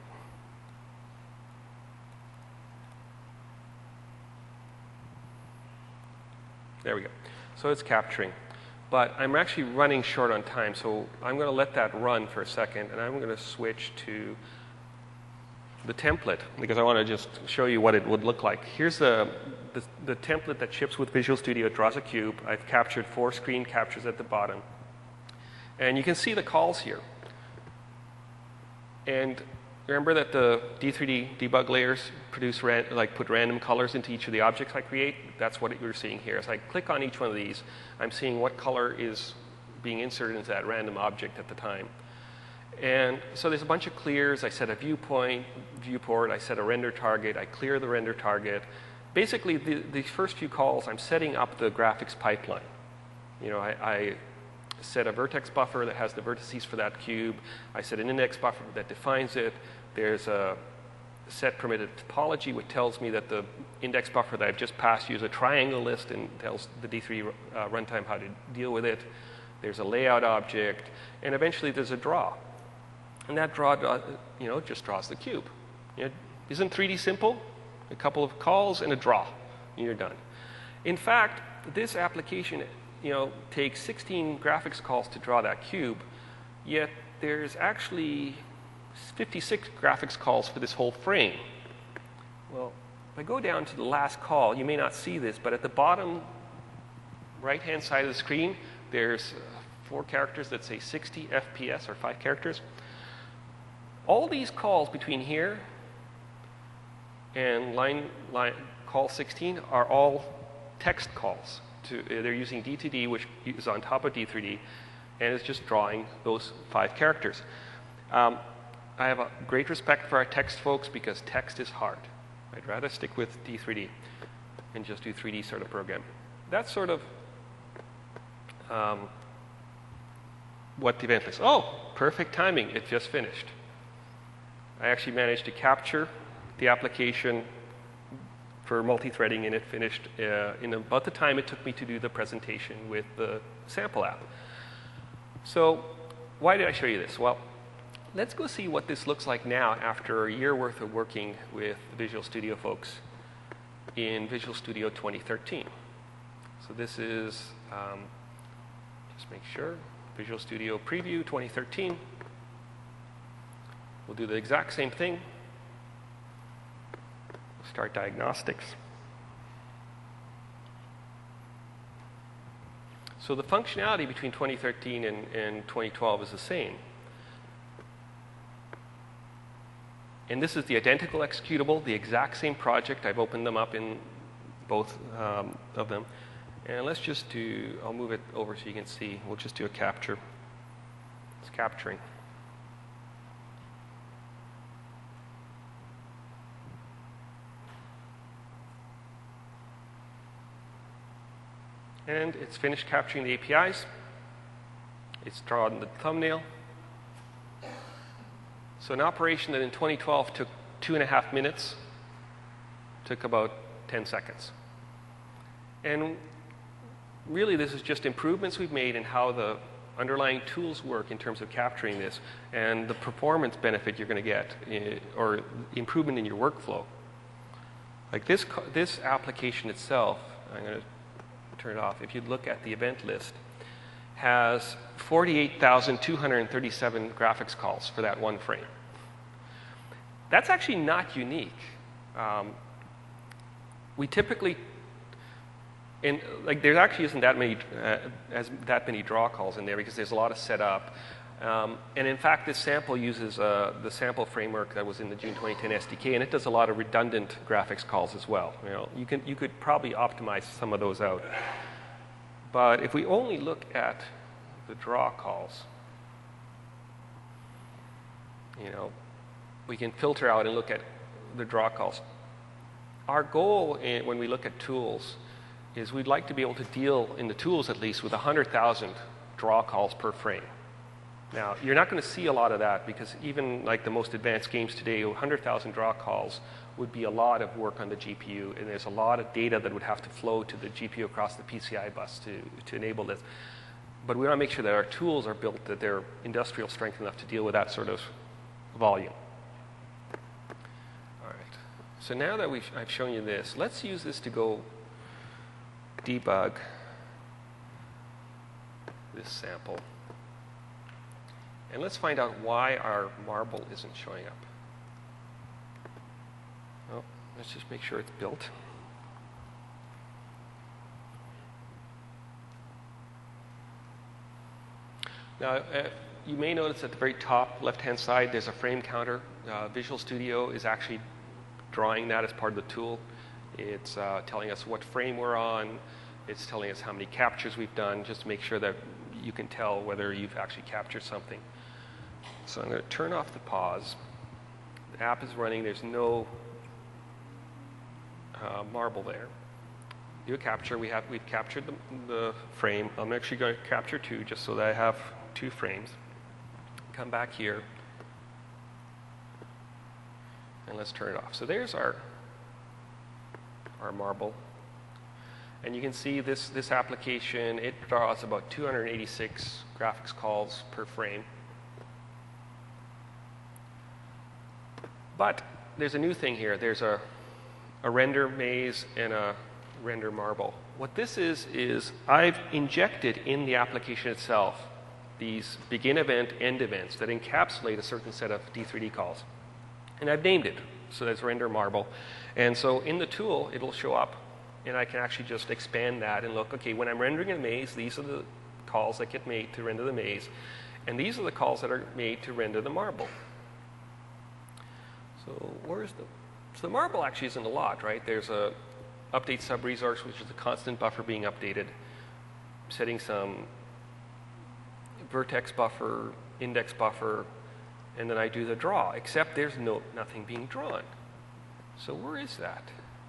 There we go. So it's capturing. But I'm actually running short on time, so I'm going to let that run for a second, and I'm going to switch to the template, because I want to just show you what it would look like. Here's the, the, the template that ships with Visual Studio. It draws a cube. I've captured four screen captures at the bottom. And you can see the calls here. And remember that the D three D debug layers produce ran like put random colors into each of the objects I create? That's what you're seeing here. As I click on each one of these, I'm seeing what color is being inserted into that random object at the time. And so there's a bunch of clears. I set a viewpoint, viewport. I set a render target. I clear the render target. Basically, the, the first few calls, I'm setting up the graphics pipeline. You know, I, I set a vertex buffer that has the vertices for that cube. I set an index buffer that defines it. There's a set permitted topology, which tells me that the index buffer that I've just passed uses a triangle list and tells the D three uh, runtime how to deal with it. There's a layout object, and eventually there's a draw. And that draw, you know, just draws the cube. You know, isn't three D simple? A couple of calls and a draw, and you're done. In fact, this application, you know, takes sixteen graphics calls to draw that cube, yet there's actually fifty-six graphics calls for this whole frame. Well, if I go down to the last call, you may not see this, but at the bottom right-hand side of the screen, there's four characters that say sixty F P S, or five characters. All these calls between here and line, line call sixteen are all text calls. To, uh, they're using D two D, which is on top of D three D. and it's just drawing those five characters. Um, I have a great respect for our text folks because text is hard. I'd rather stick with D three D and just do three D sort of program. That's sort of um, what the event is. Oh, perfect timing. It just finished. I actually managed to capture the application for multi-threading, and it finished uh, in about the time it took me to do the presentation with the sample app. So why did I show you this? Well, let's go see what this looks like now after a year worth of working with the Visual Studio folks in Visual Studio twenty thirteen. So this is, um, just make sure, Visual Studio Preview twenty thirteen. We'll do the exact same thing. Start diagnostics. So the functionality between twenty thirteen and, and twenty twelve is the same. And this is the identical executable, the exact same project. I've opened them up in both um, of them. And let's just do, I'll move it over so you can see. We'll just do a capture. It's capturing. And it's finished capturing the A P Is. It's drawn the thumbnail. So an operation that in twenty twelve took two and a half minutes took about ten seconds. And really, this is just improvements we've made in how the underlying tools work in terms of capturing this and the performance benefit you're going to get, or improvement in your workflow. Like this, this application itself, I'm going to turn it off. If you look at the event list, has forty-eight thousand two hundred thirty-seven graphics calls for that one frame. That's actually not unique. Um, we typically, and like there actually isn't that many uh, as that many draw calls in there because there's a lot of setup. Um, and in fact, this sample uses uh, the sample framework that was in the June twenty ten S D K, and it does a lot of redundant graphics calls as well. You know, you can you could probably optimize some of those out. But if we only look at the draw calls, you know, we can filter out and look at the draw calls. Our goal in, when we look at tools is we'd like to be able to deal, in the tools at least, with one hundred thousand draw calls per frame. Now, you're not going to see a lot of that because even like the most advanced games today, one hundred thousand draw calls would be a lot of work on the G P U, and there's a lot of data that would have to flow to the G P U across the P C I bus to, to enable this. But we want to make sure that our tools are built that they're industrial strength enough to deal with that sort of volume. All right. So now that we've, I've shown you this, let's use this to go debug this sample. And let's find out why our marble isn't showing up. Well, let's just make sure it's built. Now, uh, you may notice at the very top left-hand side, there's a frame counter. Uh, Visual Studio is actually drawing that as part of the tool. It's uh, telling us what frame we're on. It's telling us how many captures we've done, just to make sure that you can tell whether you've actually captured something. So I'm going to turn off the pause. The app is running. There's no uh, marble there. Do a capture. We have, we've captured the, the frame. I'm actually going to capture two just so that I have two frames. Come back here. And let's turn it off. So there's our, our marble. And you can see this, this application, it draws about two hundred eighty-six graphics calls per frame. But there's a new thing here. There's a, a render maze and a render marble. What this is, is I've injected in the application itself these begin event, end events that encapsulate a certain set of D three D calls. And I've named it. So there's render marble. And so in the tool, it'll show up. And I can actually just expand that and look, okay, when I'm rendering a maze, these are the calls that get made to render the maze. And these are the calls that are made to render the marble. So where's the, so the marble actually isn't a lot, right? There's a update sub-resource, which is a constant buffer being updated, setting some vertex buffer, index buffer, and then I do the draw, except there's no, nothing being drawn. So where is that?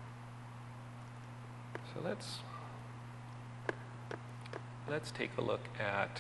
So let's, let's take a look at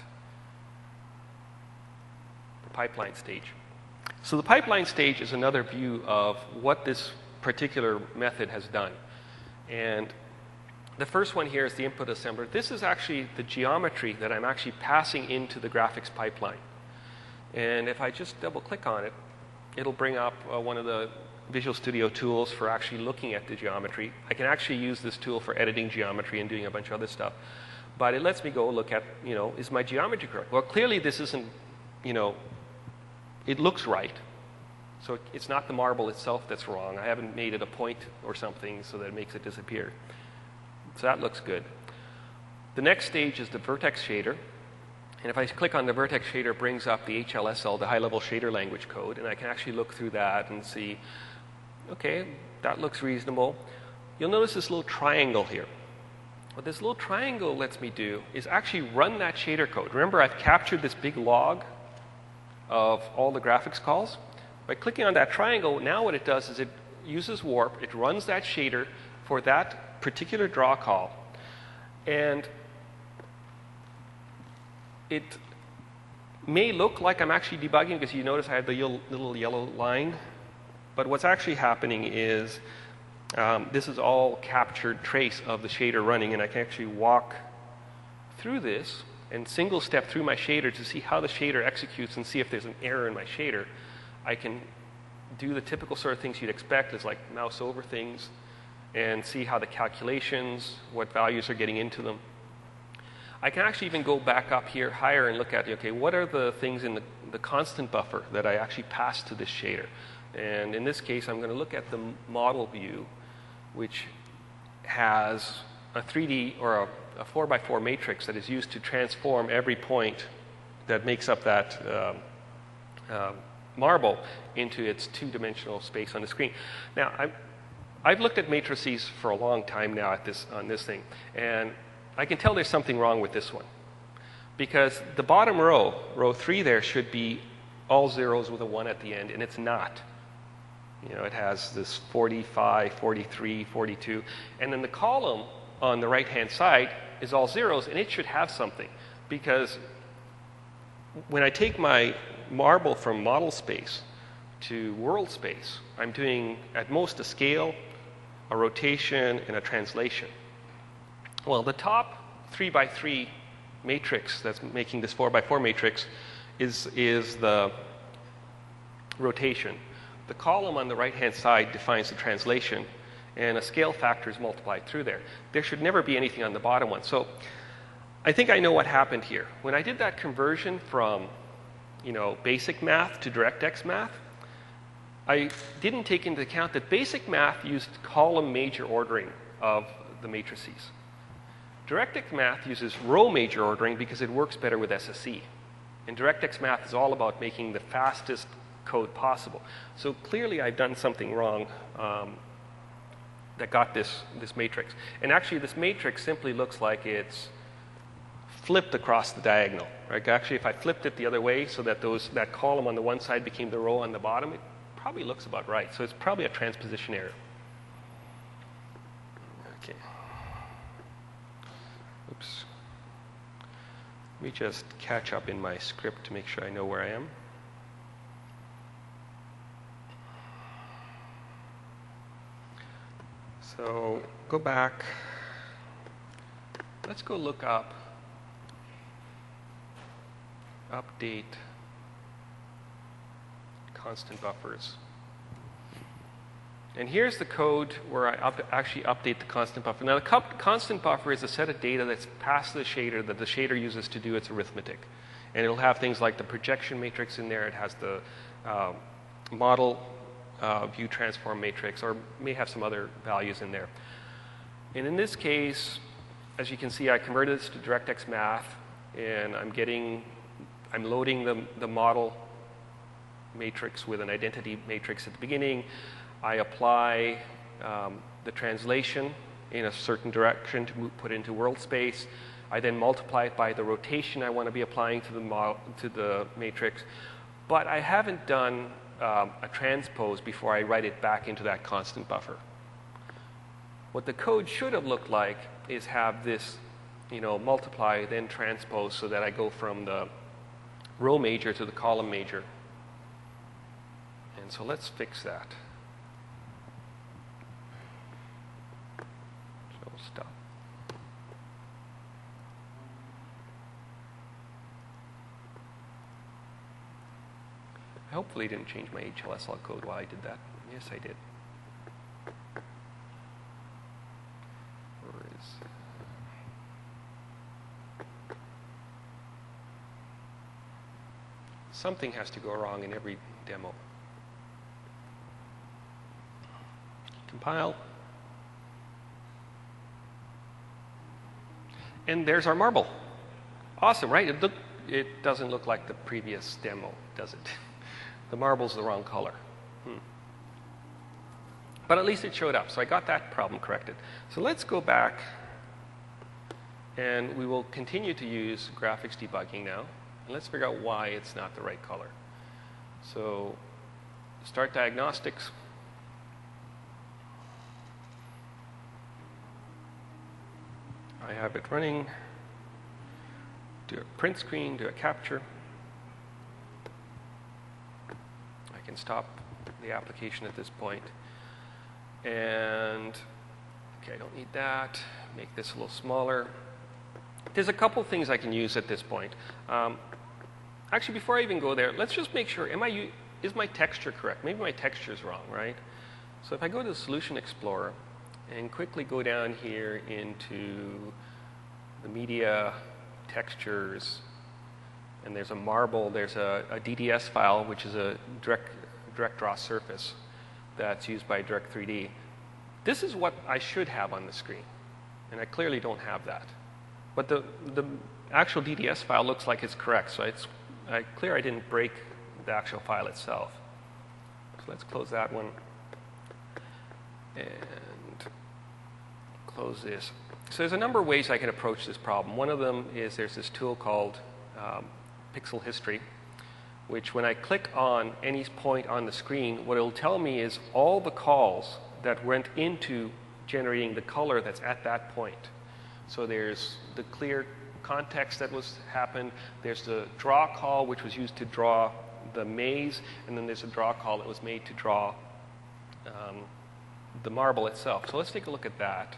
the pipeline stage. So the pipeline stage is another view of what this particular method has done. And the first one here is the input assembler. This is actually the geometry that I'm actually passing into the graphics pipeline. And if I just double click on it, it'll bring up uh, one of the Visual Studio tools for actually looking at the geometry. I can actually use this tool for editing geometry and doing a bunch of other stuff. But it lets me go look at, you know, is my geometry correct? Well, clearly this isn't, you know, it looks right. So it's not the marble itself that's wrong. I haven't made it a point or something so that it makes it disappear. So that looks good. The next stage is the vertex shader. And if I click on the vertex shader, it brings up the H L S L, the high-level shader language code. And I can actually look through that and see, okay, that looks reasonable. You'll notice this little triangle here. What this little triangle lets me do is actually run that shader code. Remember, I've captured this big log of all the graphics calls. By clicking on that triangle, now what it does is it uses Warp. It runs that shader for that particular draw call. And it may look like I'm actually debugging because you notice I have the little yellow line. But what's actually happening is um, this is all captured trace of the shader running. And I can actually walk through this and single step through my shader to see how the shader executes and see if there's an error in my shader. I can do the typical sort of things you'd expect, is like mouse over things and see how the calculations, what values are getting into them. I can actually even go back up here higher and look at, okay, what are the things in the, the constant buffer that I actually pass to this shader? And in this case, I'm going to look at the model view, which has a three D or a, a four by four matrix that is used to transform every point that makes up that um, uh, marble into its two-dimensional space on the screen. Now, I'm, I've looked at matrices for a long time now at this, on this thing, and I can tell there's something wrong with this one. Because the bottom row, row three there, should be all zeros with a one at the end, and it's not. You know, it has this forty-five, forty-three, forty-two, and then the column on the right-hand side is all zeros, and it should have something. Because when I take my marble from model space to world space, I'm doing at most a scale, a rotation, and a translation. Well, the top three by three matrix that's making this four by four matrix is, is the rotation. The column on the right-hand side defines the translation, and a scale factor is multiplied through there. There should never be anything on the bottom one. So I think I know what happened here. When I did that conversion from, you know, basic math to DirectX math, I didn't take into account that basic math used column major ordering of the matrices. DirectX math uses row major ordering because it works better with S S E. And DirectX math is all about making the fastest code possible. So clearly I've done something wrong um, that got this, this matrix. And actually this matrix simply looks like it's flipped across the diagonal. Right? Actually, if I flipped it the other way so that those, that column on the one side became the row on the bottom, it probably looks about right. So it's probably a transposition error. Okay. Oops. Let me just catch up in my script to make sure I know where I am. So go back. Let's go look up, update constant buffers. And here's the code where I up, actually update the constant buffer. Now, the constant buffer is a set of data that's passed to the shader that the shader uses to do its arithmetic. And it'll have things like the projection matrix in there. It has the uh, model uh, view transform matrix, or may have some other values in there. And in this case, as you can see, I converted this to DirectX math, and I'm getting, I'm loading the, the model matrix with an identity matrix at the beginning. I apply um, the translation in a certain direction to move, put into world space. I then multiply it by the rotation I want to be applying to the, model, to the matrix. But I haven't done um, a transpose before I write it back into that constant buffer. What the code should have looked like is have this, you know, multiply, then transpose, so that I go from the row major to the column major. And so let's fix that. So stop. I hopefully didn't change my H L S L code while I did that. Yes, I did. Where is... Something has to go wrong in every demo. Compile. And there's our marble. Awesome, right? It, look, it doesn't look like the previous demo, does it? The marble's the wrong color. Hmm. But at least it showed up, so I got that problem corrected. So let's go back, and we will continue to use graphics debugging now. And let's figure out why it's not the right color. So start diagnostics. I have it running. Do a print screen, do a capture. I can stop the application at this point. And, okay, I don't need that. Make this a little smaller. There's a couple things I can use at this point. Um, actually, before I even go there, let's just make sure, am I, is my texture correct? Maybe my texture is wrong, right? So if I go to the Solution Explorer and quickly go down here into the media textures, and there's a marble, there's a, a D D S file, which is a direct, direct draw surface that's used by Direct three D. This is what I should have on the screen, and I clearly don't have that. But the, the actual D D S file looks like it's correct, so it's I, clear I didn't break the actual file itself. So let's close that one and close this. So there's a number of ways I can approach this problem. One of them is there's this tool called um, Pixel History, which when I click on any point on the screen, what it'll tell me is all the calls that went into generating the color that's at that point. So there's the clear context that was happened, there's the draw call, which was used to draw the maze, and then there's a draw call that was made to draw um, the marble itself. So let's take a look at that.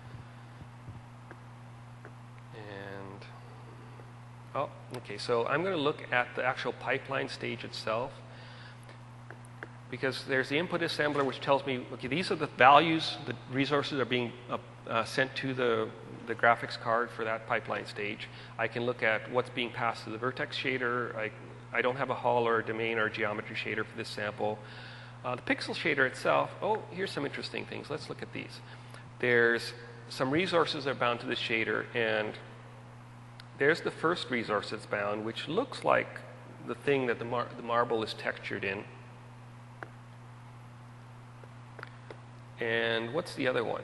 And, oh, okay, so I'm going to look at the actual pipeline stage itself, because there's the input assembler, which tells me, okay, these are the values, the resources are being uh, uh, sent to the, the graphics card for that pipeline stage. I can look at what's being passed to the vertex shader. I, I don't have a hull or a domain or a geometry shader for this sample. Uh, the pixel shader itself, oh, here's some interesting things. Let's look at these. There's some resources that are bound to the shader, and there's the first resource that's bound, which looks like the thing that the, mar the marble is textured in. And what's the other one?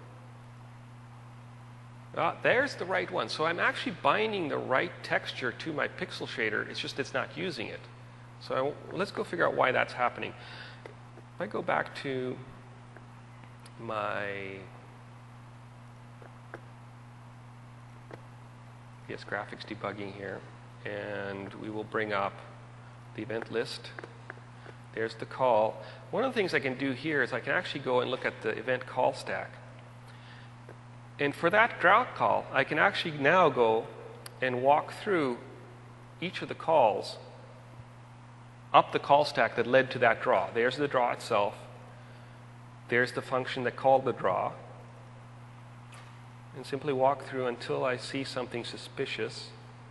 Ah, there's the right one. So I'm actually binding the right texture to my pixel shader. It's just it's not using it. So I, let's go figure out why that's happening. If I go back to my yes, graphics debugging here, and we will bring up the event list. There's the call. One of the things I can do here is I can actually go and look at the event call stack. And for that draw call, I can actually now go and walk through each of the calls up the call stack that led to that draw. There's the draw itself. There's the function that called the draw. And simply walk through until I see something suspicious.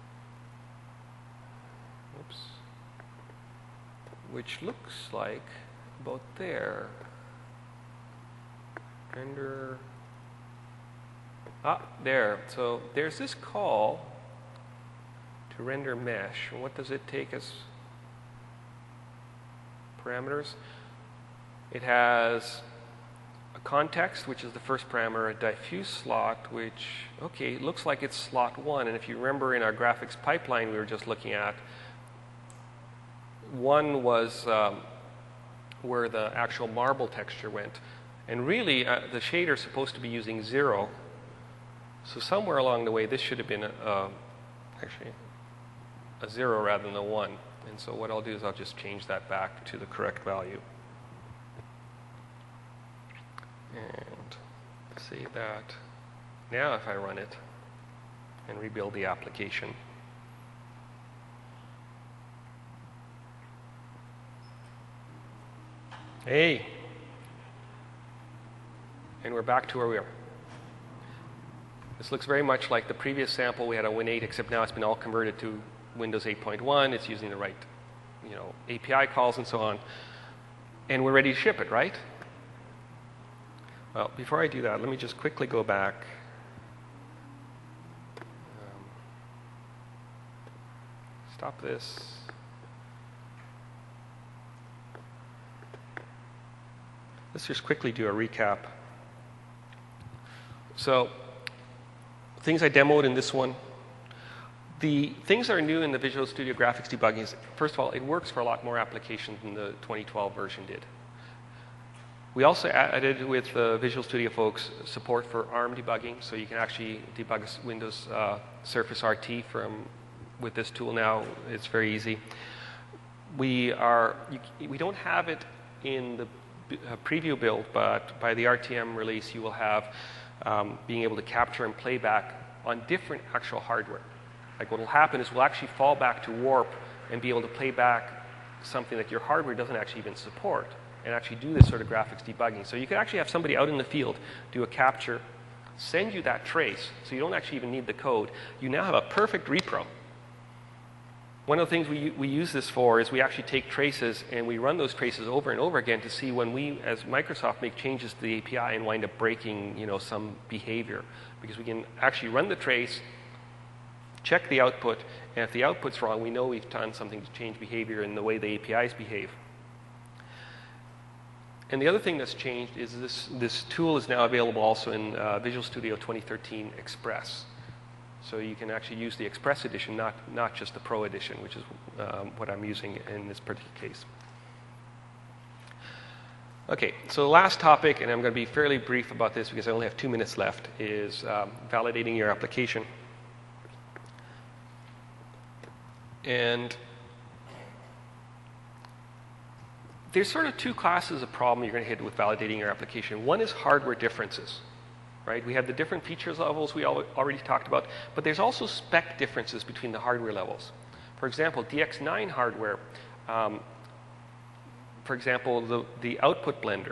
Oops. Which looks like about there. Render. Ah, there. So there's this call to render mesh. What does it take as parameters? It has a context, which is the first parameter, a diffuse slot, which, okay, looks like it's slot one. And if you remember in our graphics pipeline we were just looking at, one was um, where the actual marble texture went. And really, uh, the shader is supposed to be using zero. So somewhere along the way, this should have been a, uh, actually a zero rather than a one. And so what I'll do is I'll just change that back to the correct value. And save that. Now if I run it and rebuild the application, hey, and we're back to where we are. This looks very much like the previous sample. We had a Win eight, except now it's been all converted to Windows eight point one. It's using the right, you know, A P I calls and so on. And we're ready to ship it, right? Well, before I do that, let me just quickly go back. Um, stop this. Let's just quickly do a recap. So, things I demoed in this one. The things that are new in the Visual Studio Graphics debugging is, first of all, it works for a lot more applications than the twenty twelve version did. We also added with the Visual Studio folks support for ARM debugging, so you can actually debug Windows uh, Surface R T from with this tool now. It's very easy. We are you, we don't have it in the uh, preview build, but by the R T M release, you will have um, being able to capture and play back on different actual hardware. Like what will happen is we'll actually fall back to warp and be able to play back something that your hardware doesn't actually even support, and actually do this sort of graphics debugging. So you could actually have somebody out in the field do a capture, send you that trace, so you don't actually even need the code. You now have a perfect repro. One of the things we, we use this for is we actually take traces and we run those traces over and over again to see when we, as Microsoft, make changes to the A P I and wind up breaking, you know, some behavior. Because we can actually run the trace, check the output, and if the output's wrong, we know we've done something to change behavior in the way the A P Is behave. And the other thing that's changed is this, this tool is now available also in uh, Visual Studio twenty thirteen Express. So you can actually use the Express edition, not, not just the Pro edition, which is um, what I'm using in this particular case. Okay, so the last topic, and I'm going to be fairly brief about this because I only have two minutes left, is um, validating your application. And there's sort of two classes of problem you're going to hit with validating your application. One is hardware differences, right? We have the different features levels we al already talked about, but there's also spec differences between the hardware levels. For example, D X nine hardware, um, for example, the, the output blender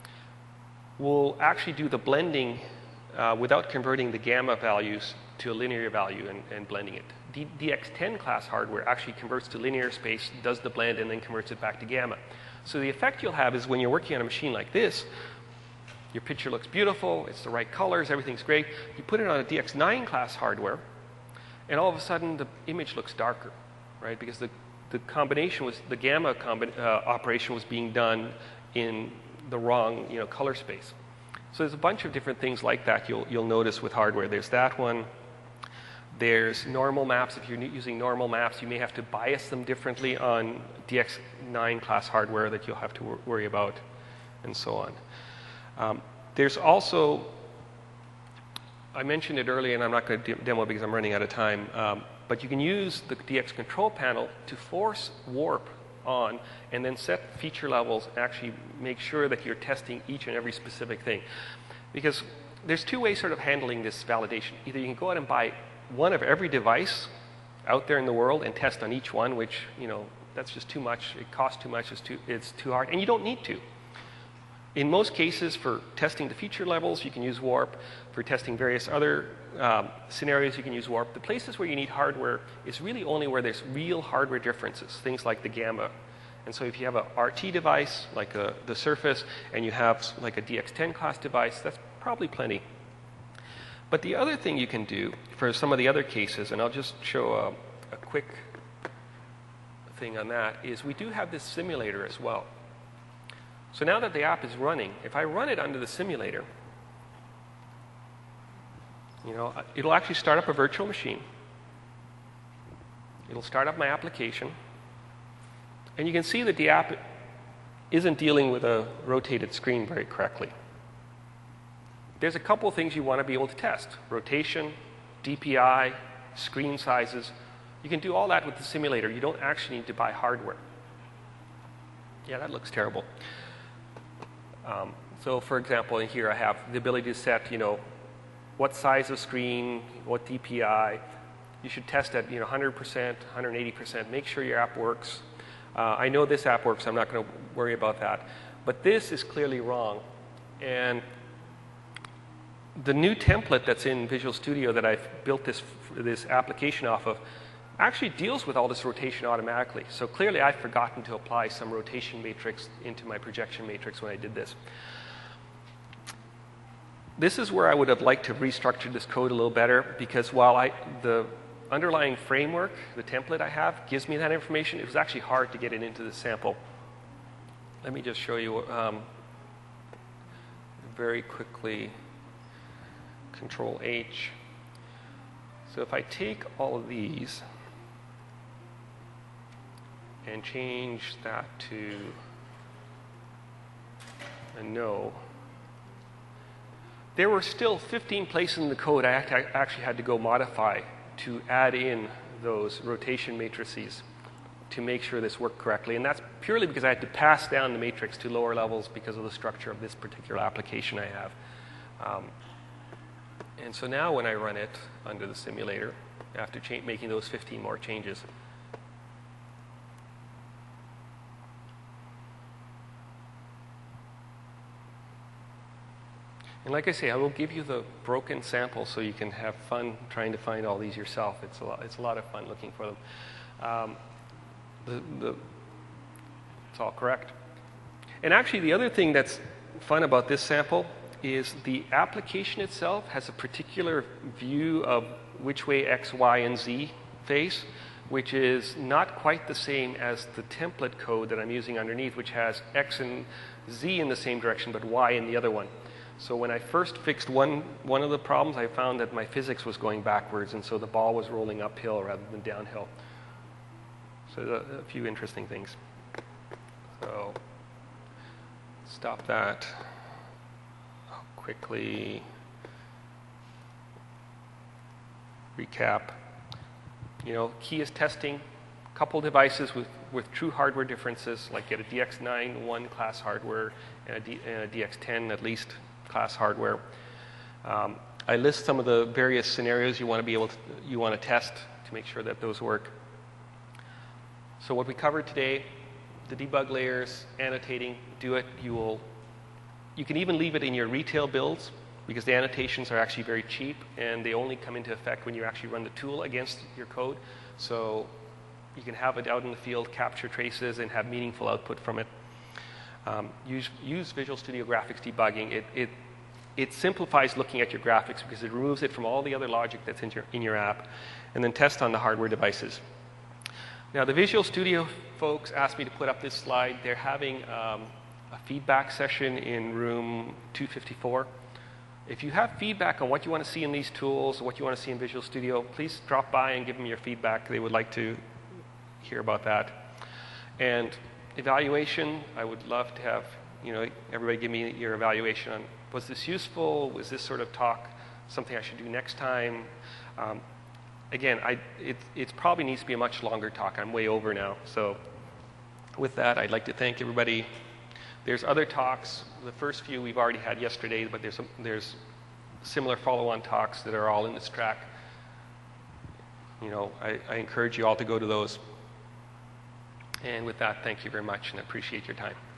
will actually do the blending uh, without converting the gamma values to a linear value and, and blending it. D DX10 class hardware actually converts to linear space, does the blend, and then converts it back to gamma. So the effect you'll have is when you're working on a machine like this, your picture looks beautiful, it's the right colors, everything's great. You put it on a D X nine class hardware, and all of a sudden the image looks darker, right? Because the, the combination was, the gamma combi uh, operation was being done in the wrong, you know, color space. So there's a bunch of different things like that you'll, you'll notice with hardware. There's that one. There's normal maps. If you're using normal maps, you may have to bias them differently on D X nine class hardware that you'll have to wor worry about, and so on. Um, there's also, I mentioned it earlier, and I'm not going to de demo because I'm running out of time, um, but you can use the D X control panel to force warp on and then set feature levels and actually make sure that you're testing each and every specific thing. Because there's two ways sort of handling this validation. Either you can go out and buy one of every device out there in the world and test on each one, which, you know, that's just too much. It costs too much. It's too, it's too hard. And you don't need to. In most cases, for testing the feature levels, you can use warp. For testing various other um, scenarios, you can use warp. The places where you need hardware is really only where there's real hardware differences, things like the gamma. And so if you have a R T device, like a, the Surface, and you have like a D X ten class device, that's probably plenty. But the other thing you can do for some of the other cases, and I'll just show a, a quick thing on that, is we do have this simulator as well. So now that the app is running, if I run it under the simulator, you know, it'll actually start up a virtual machine. It'll start up my application. And you can see that the app isn't dealing with a rotated screen very correctly. There's a couple of things you want to be able to test. Rotation, D P I, screen sizes. You can do all that with the simulator. You don't actually need to buy hardware. Yeah, that looks terrible. Um, so for example, in here I have the ability to set, you know, what size of screen, what D P I. You should test at, you know, one hundred percent, one hundred eighty percent. Make sure your app works. Uh, I know this app works. I'm not going to worry about that. But this is clearly wrong. And the new template that's in Visual Studio that I've built this, this application off of actually deals with all this rotation automatically. So clearly I've forgotten to apply some rotation matrix into my projection matrix when I did this. This is where I would have liked to restructure this code a little better, because while I, the underlying framework, the template I have, gives me that information, it was actually hard to get it into the sample. Let me just show you um, very quickly. Control H. So if I take all of these and change that to a no, there were still fifteen places in the code I actually had to go modify to add in those rotation matrices to make sure this worked correctly. And that's purely because I had to pass down the matrix to lower levels because of the structure of this particular application I have. Um, and so now when I run it under the simulator, after making those fifteen more changes, and like I say, I will give you the broken sample so you can have fun trying to find all these yourself. It's a lot, it's a lot of fun looking for them. Um, the, the, it's all correct. And actually, the other thing that's fun about this sample is the application itself has a particular view of which way X, Y, and Z face, which is not quite the same as the template code that I'm using underneath, which has X and Z in the same direction, but Y in the other one. So when I first fixed one, one of the problems, I found that my physics was going backwards, and so the ball was rolling uphill rather than downhill. So a, a few interesting things. So stop that. I'll quickly recap. You know, key is testing a couple devices with, with true hardware differences, like get a D X nine one class hardware and a, D, and a D X ten at least class hardware. Um, I list some of the various scenarios you want to be able to, you want to test to make sure that those work. So what we covered today, the debug layers, annotating, do it. You will, you can even leave it in your retail builds because the annotations are actually very cheap and they only come into effect when you actually run the tool against your code. So you can have it out in the field, capture traces, and have meaningful output from it. Um, use, use Visual Studio Graphics debugging. It, it, it simplifies looking at your graphics because it removes it from all the other logic that's in your, in your app. And then test on the hardware devices. Now, the Visual Studio folks asked me to put up this slide. They're having um, a feedback session in room two fifty-four. If you have feedback on what you want to see in these tools, what you want to see in Visual Studio, please drop by and give them your feedback. They would like to hear about that. And evaluation, I would love to have, you know, everybody give me your evaluation on, was this useful? Was this sort of talk something I should do next time? Um, again, I, it, it probably needs to be a much longer talk. I'm way over now. So with that, I'd like to thank everybody. There's other talks. The first few we've already had yesterday, but there's, some, there's similar follow-on talks that are all in this track. You know, I, I encourage you all to go to those. And with that, thank you very much, and I appreciate your time.